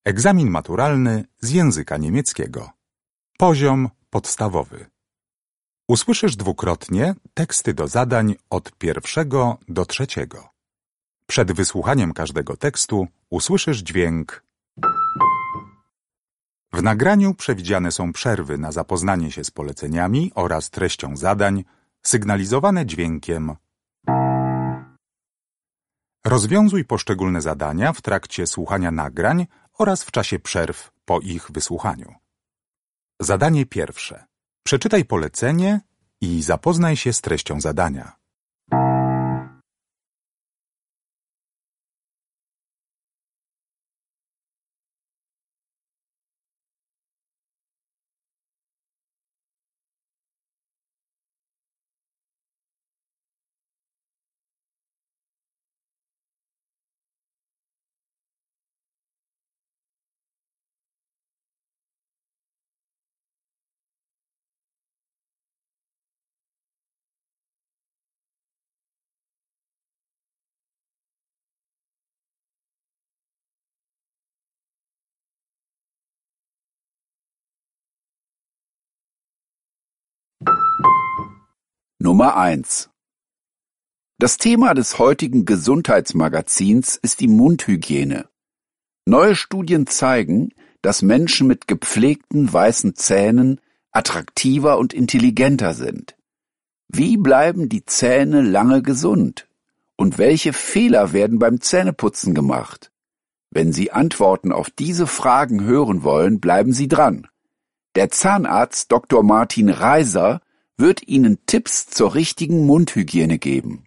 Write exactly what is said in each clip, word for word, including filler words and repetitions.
Egzamin maturalny z języka niemieckiego. Poziom podstawowy. Usłyszysz dwukrotnie teksty do zadań od pierwszego do trzeciego. Przed wysłuchaniem każdego tekstu usłyszysz dźwięk. W nagraniu przewidziane są przerwy na zapoznanie się z poleceniami oraz treścią zadań, sygnalizowane dźwiękiem. Rozwiązuj poszczególne zadania w trakcie słuchania nagrań oraz w czasie przerw po ich wysłuchaniu. Zadanie pierwsze. Przeczytaj polecenie i zapoznaj się z treścią zadania. Nummer eins. Das Thema des heutigen Gesundheitsmagazins ist die Mundhygiene. Neue Studien zeigen, dass Menschen mit gepflegten weißen Zähnen attraktiver und intelligenter sind. Wie bleiben die Zähne lange gesund? Und welche Fehler werden beim Zähneputzen gemacht? Wenn Sie Antworten auf diese Fragen hören wollen, bleiben Sie dran. Der Zahnarzt Doktor Martin Reiser wird Ihnen Tipps zur richtigen Mundhygiene geben.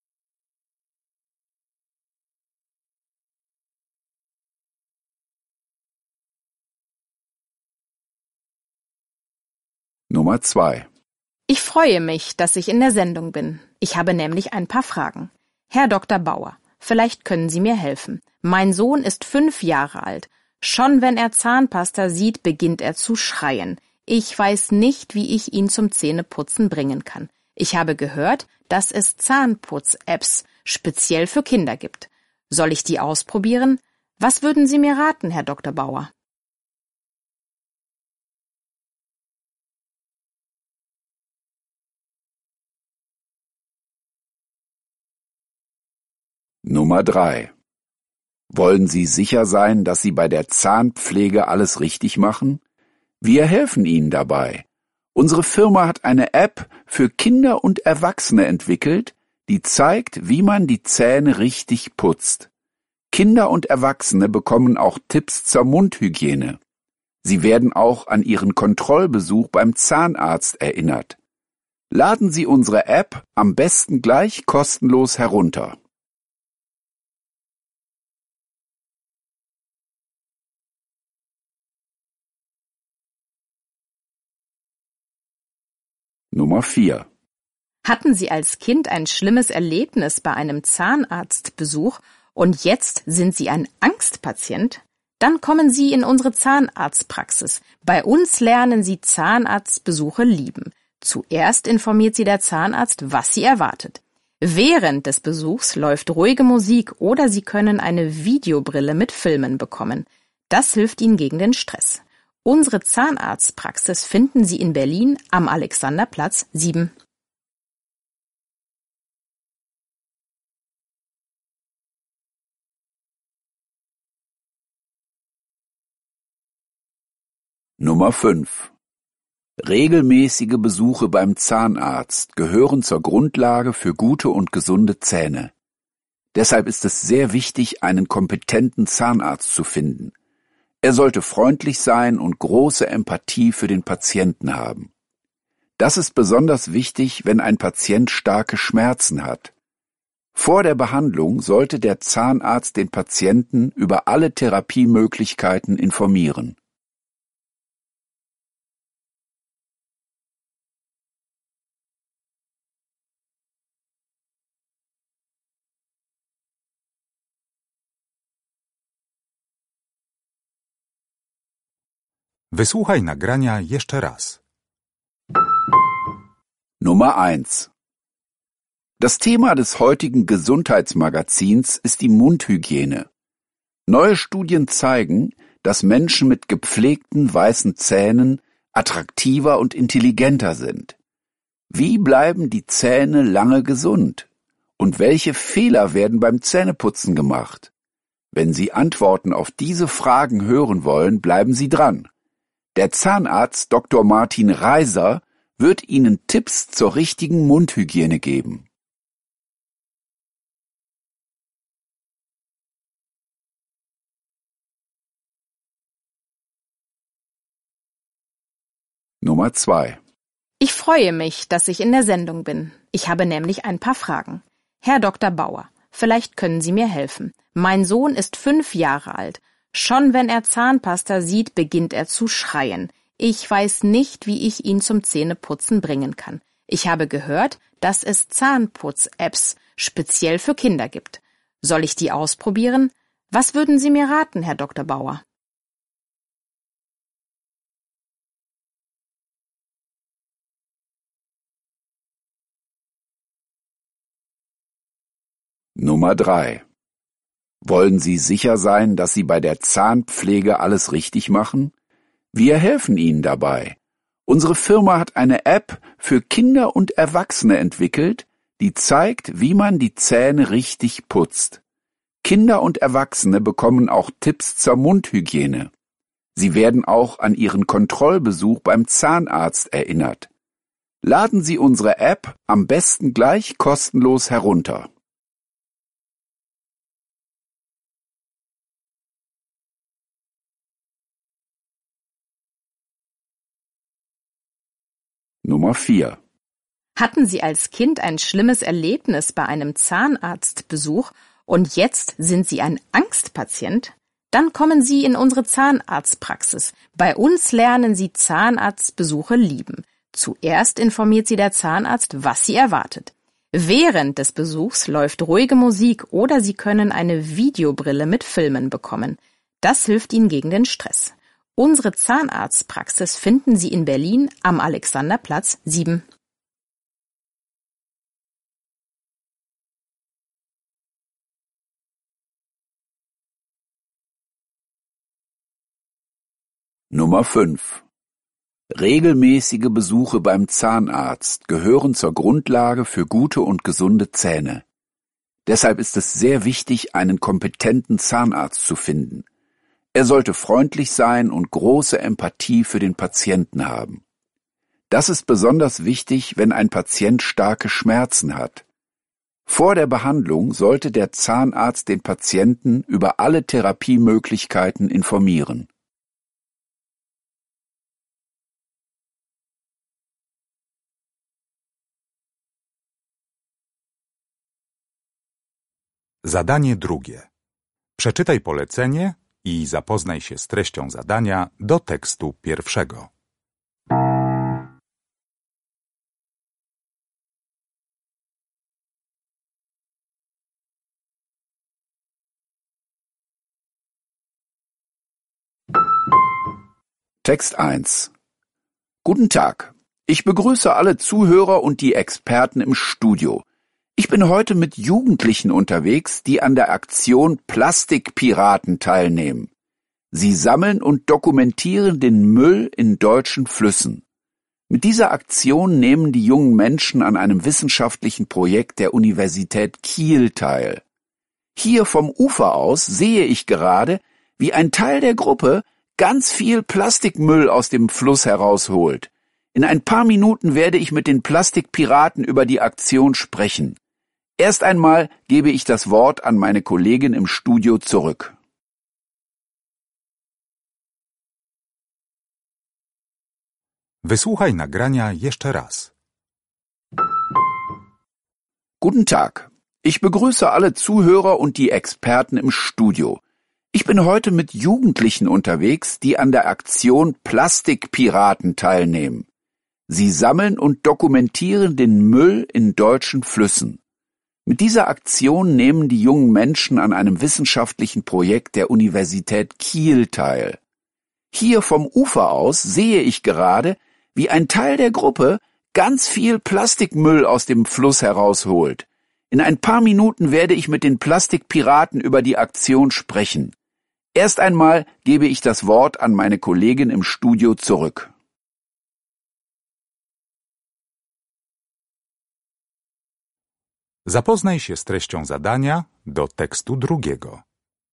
Nummer zwei. Ich freue mich, dass ich in der Sendung bin. Ich habe nämlich ein paar Fragen. Herr Doktor Bauer, vielleicht können Sie mir helfen. Mein Sohn ist fünf Jahre alt. Schon wenn er Zahnpasta sieht, beginnt er zu schreien. Ich weiß nicht, wie ich ihn zum Zähneputzen bringen kann. Ich habe gehört, dass es Zahnputz-Apps speziell für Kinder gibt. Soll ich die ausprobieren? Was würden Sie mir raten, Herr Doktor Bauer? Nummer drei. Wollen Sie sicher sein, dass Sie bei der Zahnpflege alles richtig machen? Wir helfen Ihnen dabei. Unsere Firma hat eine App für Kinder und Erwachsene entwickelt, die zeigt, wie man die Zähne richtig putzt. Kinder und Erwachsene bekommen auch Tipps zur Mundhygiene. Sie werden auch an ihren Kontrollbesuch beim Zahnarzt erinnert. Laden Sie unsere App am besten gleich kostenlos herunter. Nummer vier. Hatten Sie als Kind ein schlimmes Erlebnis bei einem Zahnarztbesuch und jetzt sind Sie ein Angstpatient? Dann kommen Sie in unsere Zahnarztpraxis. Bei uns lernen Sie Zahnarztbesuche lieben. Zuerst informiert Sie der Zahnarzt, was Sie erwartet. Während des Besuchs läuft ruhige Musik oder Sie können eine Videobrille mit Filmen bekommen. Das hilft Ihnen gegen den Stress. Unsere Zahnarztpraxis finden Sie in Berlin am Alexanderplatz sieben. Nummer fünf. Regelmäßige Besuche beim Zahnarzt gehören zur Grundlage für gute und gesunde Zähne. Deshalb ist es sehr wichtig, einen kompetenten Zahnarzt zu finden. Er sollte freundlich sein und große Empathie für den Patienten haben. Das ist besonders wichtig, wenn ein Patient starke Schmerzen hat. Vor der Behandlung sollte der Zahnarzt den Patienten über alle Therapiemöglichkeiten informieren. Wysłuchaj nagrania jeszcze raz. Nummer eins. Das Thema des heutigen Gesundheitsmagazins ist die Mundhygiene. Neue Studien zeigen, dass Menschen mit gepflegten weißen Zähnen attraktiver und intelligenter sind? Wie bleiben die Zähne lange gesund? Und welche Fehler werden beim Zähneputzen gemacht? Wenn Sie Antworten auf diese Fragen hören wollen, bleiben Sie dran. Der Zahnarzt Doktor Martin Reiser wird Ihnen Tipps zur richtigen Mundhygiene geben. Nummer zwei. Ich freue mich, dass ich in der Sendung bin. Ich habe nämlich ein paar Fragen. Herr Doktor Bauer, vielleicht können Sie mir helfen. Mein Sohn ist fünf Jahre alt. Schon wenn er Zahnpasta sieht, beginnt er zu schreien. Ich weiß nicht, wie ich ihn zum Zähneputzen bringen kann. Ich habe gehört, dass es Zahnputz-Apps speziell für Kinder gibt. Soll ich die ausprobieren? Was würden Sie mir raten, Herr Doktor Bauer? Nummer drei. Wollen Sie sicher sein, dass Sie bei der Zahnpflege alles richtig machen? Wir helfen Ihnen dabei. Unsere Firma hat eine App für Kinder und Erwachsene entwickelt, die zeigt, wie man die Zähne richtig putzt. Kinder und Erwachsene bekommen auch Tipps zur Mundhygiene. Sie werden auch an Ihren Kontrollbesuch beim Zahnarzt erinnert. Laden Sie unsere App am besten gleich kostenlos herunter. Nummer vier. Hatten Sie als Kind ein schlimmes Erlebnis bei einem Zahnarztbesuch und jetzt sind Sie ein Angstpatient? Dann kommen Sie in unsere Zahnarztpraxis. Bei uns lernen Sie Zahnarztbesuche lieben. Zuerst informiert Sie der Zahnarzt, was Sie erwartet. Während des Besuchs läuft ruhige Musik oder Sie können eine Videobrille mit Filmen bekommen. Das hilft Ihnen gegen den Stress. Unsere Zahnarztpraxis finden Sie in Berlin am Alexanderplatz sieben. Nummer fünf. Regelmäßige Besuche beim Zahnarzt gehören zur Grundlage für gute und gesunde Zähne. Deshalb ist es sehr wichtig, einen kompetenten Zahnarzt zu finden. Er sollte freundlich sein und große Empathie für den Patienten haben. Das ist besonders wichtig, wenn ein Patient starke Schmerzen hat. Vor der Behandlung sollte der Zahnarzt den Patienten über alle Therapiemöglichkeiten informieren. Zadanie drugie. Przeczytaj polecenie i zapoznaj się z treścią zadania do tekstu pierwszego. Text eins. Guten Tag. Ich begrüße alle Zuhörer und die Experten im Studio. Ich bin heute mit Jugendlichen unterwegs, die an der Aktion Plastikpiraten teilnehmen. Sie sammeln und dokumentieren den Müll in deutschen Flüssen. Mit dieser Aktion nehmen die jungen Menschen an einem wissenschaftlichen Projekt der Universität Kiel teil. Hier vom Ufer aus sehe ich gerade, wie ein Teil der Gruppe ganz viel Plastikmüll aus dem Fluss herausholt. In ein paar Minuten werde ich mit den Plastikpiraten über die Aktion sprechen. Erst einmal gebe ich das Wort an meine Kollegin im Studio zurück. Wysłuchaj nagrania jeszcze raz. Guten Tag. Ich begrüße alle Zuhörer und die Experten im Studio. Ich bin heute mit Jugendlichen unterwegs, die an der Aktion Plastikpiraten teilnehmen. Sie sammeln und dokumentieren den Müll in deutschen Flüssen. Mit dieser Aktion nehmen die jungen Menschen an einem wissenschaftlichen Projekt der Universität Kiel teil. Hier vom Ufer aus sehe ich gerade, wie ein Teil der Gruppe ganz viel Plastikmüll aus dem Fluss herausholt. In ein paar Minuten werde ich mit den Plastikpiraten über die Aktion sprechen. Erst einmal gebe ich das Wort an meine Kollegin im Studio zurück. Zapoznaj się z treścią zadania do tekstu drugiego.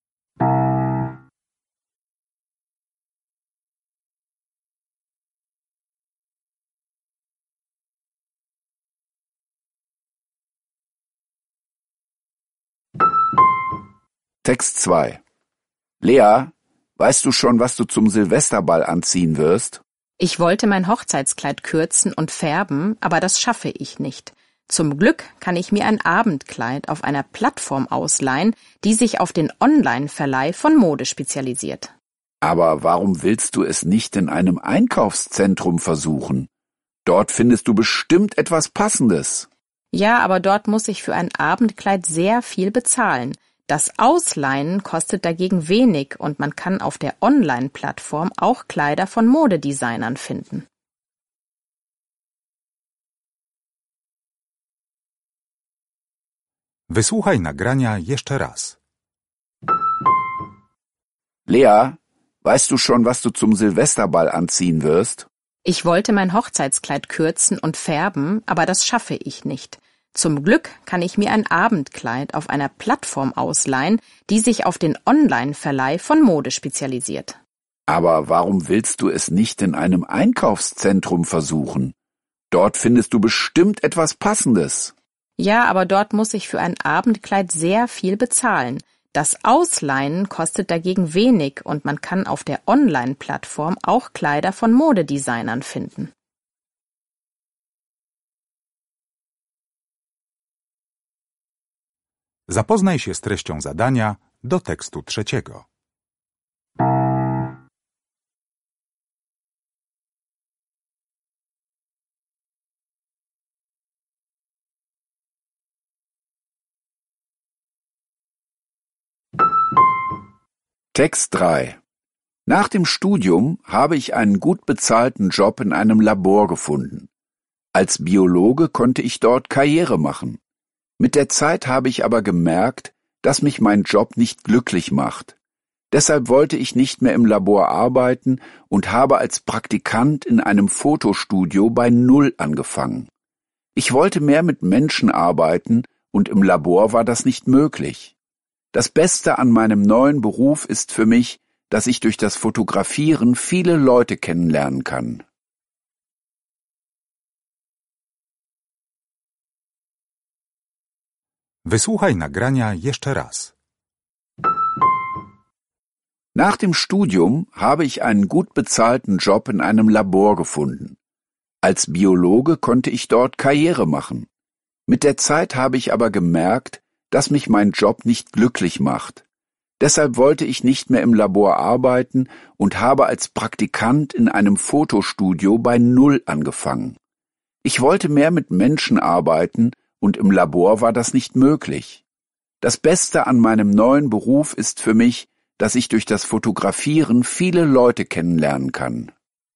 Text zwei. Lea, weißt du schon, was du zum Silvesterball anziehen wirst? Ich wollte mein Hochzeitskleid kürzen und färben, aber das schaffe ich nicht. Zum Glück kann ich mir ein Abendkleid auf einer Plattform ausleihen, die sich auf den Online-Verleih von Mode spezialisiert. Aber warum willst du es nicht in einem Einkaufszentrum versuchen? Dort findest du bestimmt etwas Passendes. Ja, aber dort muss ich für ein Abendkleid sehr viel bezahlen. Das Ausleihen kostet dagegen wenig und man kann auf der Online-Plattform auch Kleider von Modedesignern finden. Wysłuchaj nagrania jeszcze raz. Lea, weißt du schon, was du zum Silvesterball anziehen wirst? Ich wollte mein Hochzeitskleid kürzen und färben, aber das schaffe ich nicht. Zum Glück kann ich mir ein Abendkleid auf einer Plattform ausleihen, die sich auf den Online-Verleih von Mode spezialisiert. Aber warum willst du es nicht in einem Einkaufszentrum versuchen? Dort findest du bestimmt etwas Passendes. Ja, aber dort muss ich für ein Abendkleid sehr viel bezahlen. Das Ausleihen kostet dagegen wenig und man kann auf der Online-Plattform auch Kleider von Modedesignern finden. Zapoznaj się z treścią zadania do tekstu trzeciego. Text drei. Nach dem Studium habe ich einen gut bezahlten Job in einem Labor gefunden. Als Biologe konnte ich dort Karriere machen. Mit der Zeit habe ich aber gemerkt, dass mich mein Job nicht glücklich macht. Deshalb wollte ich nicht mehr im Labor arbeiten und habe als Praktikant in einem Fotostudio bei Null angefangen. Ich wollte mehr mit Menschen arbeiten und im Labor war das nicht möglich. Das Beste an meinem neuen Beruf ist für mich, dass ich durch das Fotografieren viele Leute kennenlernen kann. Wysłuchaj nagrania jeszcze raz. Nach dem Studium habe ich einen gut bezahlten Job in einem Labor gefunden. Als Biologe konnte ich dort Karriere machen. Mit der Zeit habe ich aber gemerkt, dass mich mein Job nicht glücklich macht. Deshalb wollte ich nicht mehr im Labor arbeiten und habe als Praktikant in einem Fotostudio bei Null angefangen. Ich wollte mehr mit Menschen arbeiten und im Labor war das nicht möglich. Das Beste an meinem neuen Beruf ist für mich, dass ich durch das Fotografieren viele Leute kennenlernen kann.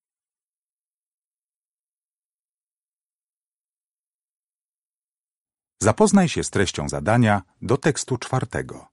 Zapoznaj się z treścią zadania do tekstu czwartego.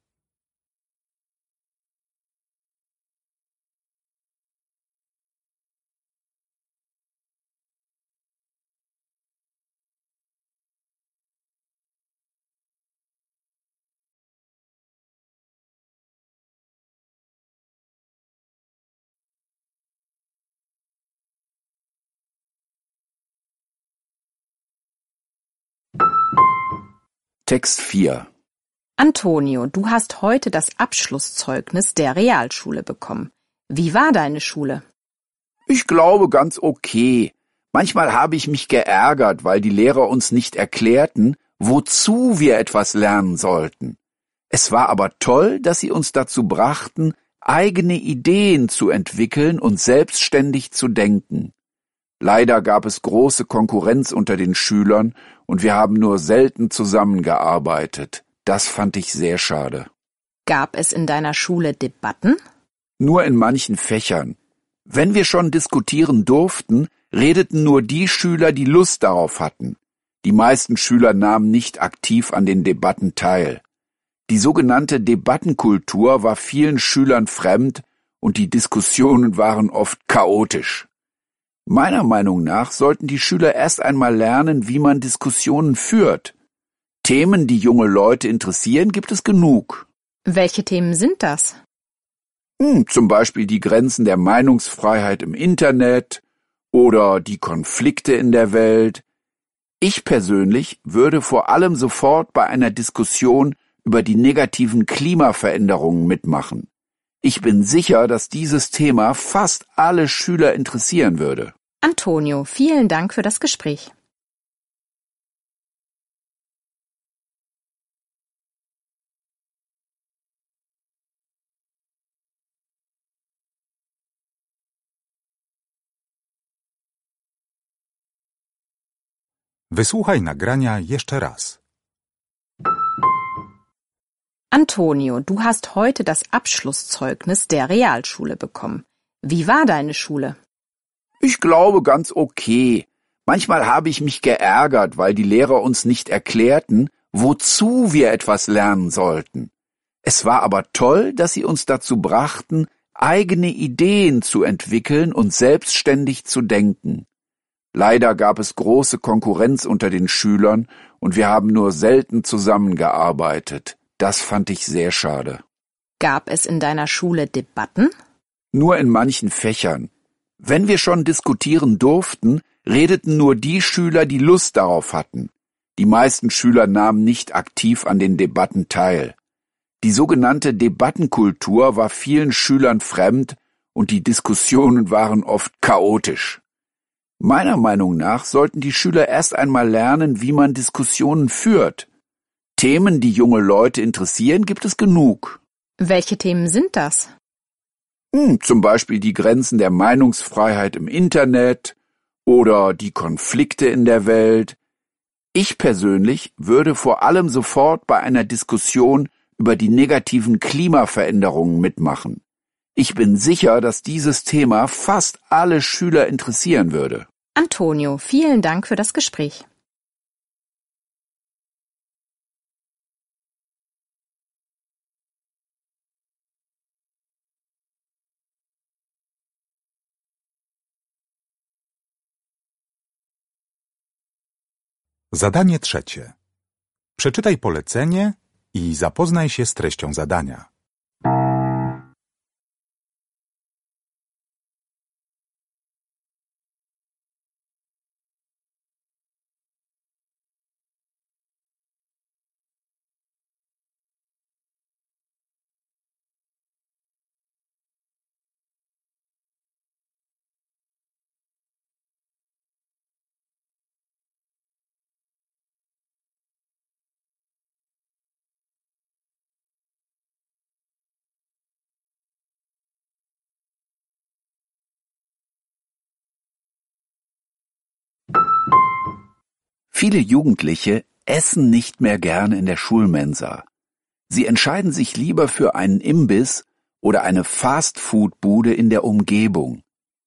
Text vier. Antonio, du hast heute das Abschlusszeugnis der Realschule bekommen. Wie war deine Schule? Ich glaube ganz okay. Manchmal habe ich mich geärgert, weil die Lehrer uns nicht erklärten, wozu wir etwas lernen sollten. Es war aber toll, dass sie uns dazu brachten, eigene Ideen zu entwickeln und selbstständig zu denken. Leider gab es große Konkurrenz unter den Schülern und wir haben nur selten zusammengearbeitet. Das fand ich sehr schade. Gab es in deiner Schule Debatten? Nur in manchen Fächern. Wenn wir schon diskutieren durften, redeten nur die Schüler, die Lust darauf hatten. Die meisten Schüler nahmen nicht aktiv an den Debatten teil. Die sogenannte Debattenkultur war vielen Schülern fremd und die Diskussionen waren oft chaotisch. Meiner Meinung nach sollten die Schüler erst einmal lernen, wie man Diskussionen führt. Themen, die junge Leute interessieren, gibt es genug. Welche Themen sind das? Hm, zum Beispiel die Grenzen der Meinungsfreiheit im Internet oder die Konflikte in der Welt. Ich persönlich würde vor allem sofort bei einer Diskussion über die negativen Klimaveränderungen mitmachen. Ich bin sicher, dass dieses Thema fast alle Schüler interessieren würde. Antonio, vielen Dank für das Gespräch. Wysłuchaj nagrania jeszcze raz. Antonio, du hast heute das Abschlusszeugnis der Realschule bekommen. Wie war deine Schule? Ich glaube ganz okay. Manchmal habe ich mich geärgert, weil die Lehrer uns nicht erklärten, wozu wir etwas lernen sollten. Es war aber toll, dass sie uns dazu brachten, eigene Ideen zu entwickeln und selbstständig zu denken. Leider gab es große Konkurrenz unter den Schülern und wir haben nur selten zusammengearbeitet. Das fand ich sehr schade. Gab es in deiner Schule Debatten? Nur in manchen Fächern. Wenn wir schon diskutieren durften, redeten nur die Schüler, die Lust darauf hatten. Die meisten Schüler nahmen nicht aktiv an den Debatten teil. Die sogenannte Debattenkultur war vielen Schülern fremd und die Diskussionen waren oft chaotisch. Meiner Meinung nach sollten die Schüler erst einmal lernen, wie man Diskussionen führt. Themen, die junge Leute interessieren, gibt es genug. Welche Themen sind das? Hm, zum Beispiel die Grenzen der Meinungsfreiheit im Internet oder die Konflikte in der Welt. Ich persönlich würde vor allem sofort bei einer Diskussion über die negativen Klimaveränderungen mitmachen. Ich bin sicher, dass dieses Thema fast alle Schüler interessieren würde. Antonio, vielen Dank für das Gespräch. Zadanie trzecie. Przeczytaj polecenie i zapoznaj się z treścią zadania. Viele Jugendliche essen nicht mehr gern in der Schulmensa. Sie entscheiden sich lieber für einen Imbiss oder eine Fastfood-Bude in der Umgebung.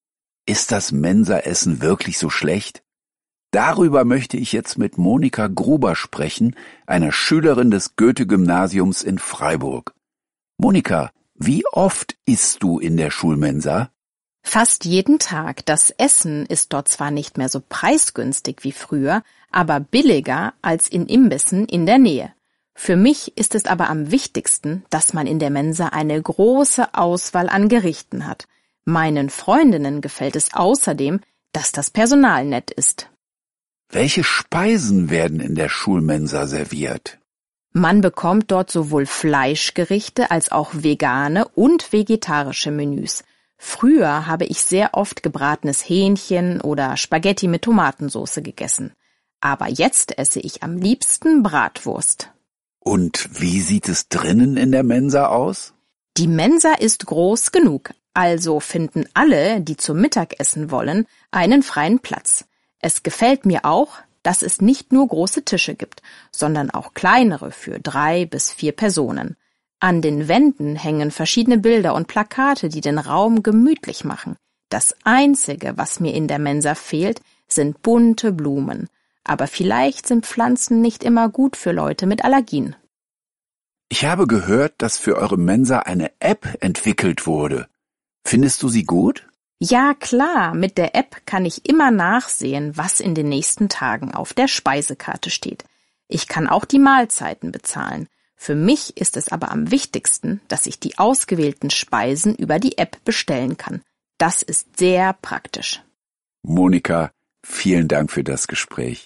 Ist das Mensaessen wirklich so schlecht? Darüber möchte ich jetzt mit Monika Gruber sprechen, einer Schülerin des Goethe-Gymnasiums in Freiburg. Monika, wie oft isst du in der Schulmensa? Fast jeden Tag. Das Essen ist dort zwar nicht mehr so preisgünstig wie früher, aber billiger als in Imbissen in der Nähe. Für mich ist es aber am wichtigsten, dass man in der Mensa eine große Auswahl an Gerichten hat. Meinen Freundinnen gefällt es außerdem, dass das Personal nett ist. Welche Speisen werden in der Schulmensa serviert? Man bekommt dort sowohl Fleischgerichte als auch vegane und vegetarische Menüs. Früher habe ich sehr oft gebratenes Hähnchen oder Spaghetti mit Tomatensauce gegessen. Aber jetzt esse ich am liebsten Bratwurst. Und wie sieht es drinnen in der Mensa aus? Die Mensa ist groß genug, also finden alle, die zum Mittagessen wollen, einen freien Platz. Es gefällt mir auch, dass es nicht nur große Tische gibt, sondern auch kleinere für drei bis vier Personen. An den Wänden hängen verschiedene Bilder und Plakate, die den Raum gemütlich machen. Das Einzige, was mir in der Mensa fehlt, sind bunte Blumen. Aber vielleicht sind Pflanzen nicht immer gut für Leute mit Allergien. Ich habe gehört, dass für eure Mensa eine App entwickelt wurde. Findest du sie gut? Ja, klar, mit der App kann ich immer nachsehen, was in den nächsten Tagen auf der Speisekarte steht. Ich kann auch die Mahlzeiten bezahlen. Für mich ist es aber am wichtigsten, dass ich die ausgewählten Speisen über die App bestellen kann. Das ist sehr praktisch. Monika, vielen Dank für das Gespräch.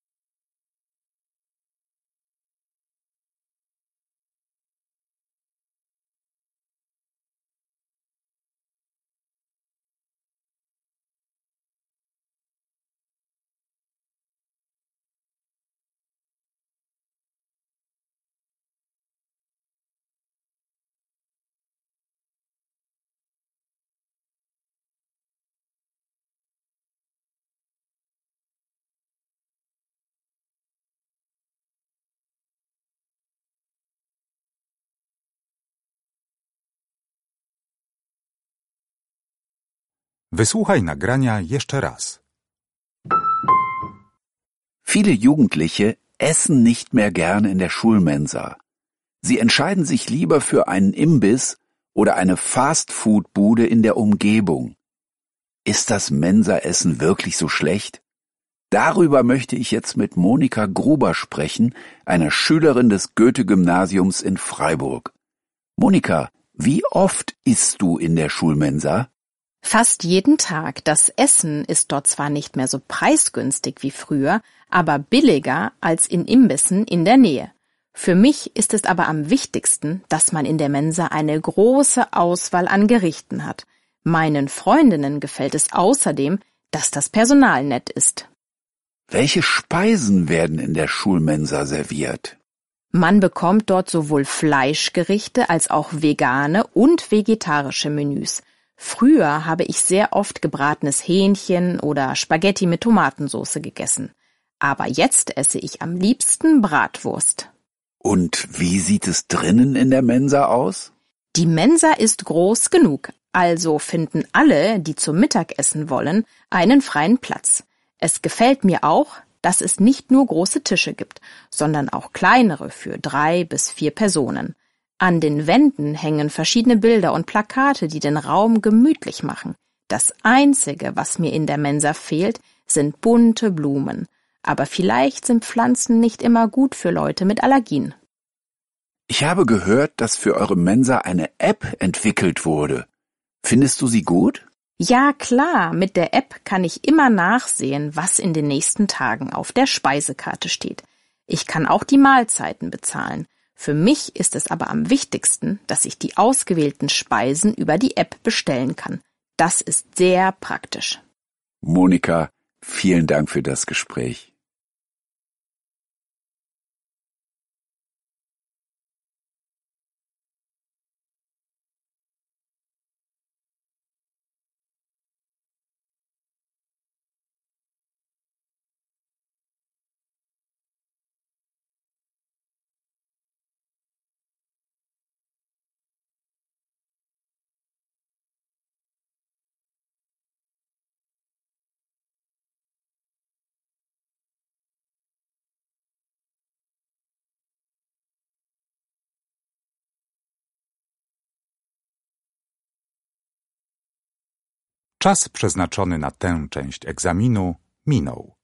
Wysłuchaj nagrania jeszcze raz. Viele Jugendliche essen nicht mehr gern in der Schulmensa. Sie entscheiden sich lieber für einen Imbiss oder eine Fastfood-Bude in der Umgebung. Ist das Mensaessen wirklich so schlecht? Darüber möchte ich jetzt mit Monika Gruber sprechen, einer Schülerin des Goethe-Gymnasiums in Freiburg. Monika, wie oft isst du in der Schulmensa? Fast jeden Tag. Das Essen ist dort zwar nicht mehr so preisgünstig wie früher, aber billiger als in Imbissen in der Nähe. Für mich ist es aber am wichtigsten, dass man in der Mensa eine große Auswahl an Gerichten hat. Meinen Freundinnen gefällt es außerdem, dass das Personal nett ist. Welche Speisen werden in der Schulmensa serviert? Man bekommt dort sowohl Fleischgerichte als auch vegane und vegetarische Menüs. Früher habe ich sehr oft gebratenes Hähnchen oder Spaghetti mit Tomatensauce gegessen. Aber jetzt esse ich am liebsten Bratwurst. Und wie sieht es drinnen in der Mensa aus? Die Mensa ist groß genug, also finden alle, die zum Mittagessen wollen, einen freien Platz. Es gefällt mir auch, dass es nicht nur große Tische gibt, sondern auch kleinere für drei bis vier Personen. An den Wänden hängen verschiedene Bilder und Plakate, die den Raum gemütlich machen. Das Einzige, was mir in der Mensa fehlt, sind bunte Blumen. Aber vielleicht sind Pflanzen nicht immer gut für Leute mit Allergien. Ich habe gehört, dass für eure Mensa eine App entwickelt wurde. Findest du sie gut? Ja, klar, mit der App kann ich immer nachsehen, was in den nächsten Tagen auf der Speisekarte steht. Ich kann auch die Mahlzeiten bezahlen. Für mich ist es aber am wichtigsten, dass ich die ausgewählten Speisen über die App bestellen kann. Das ist sehr praktisch. Monika, vielen Dank für das Gespräch. Czas przeznaczony na tę część egzaminu minął.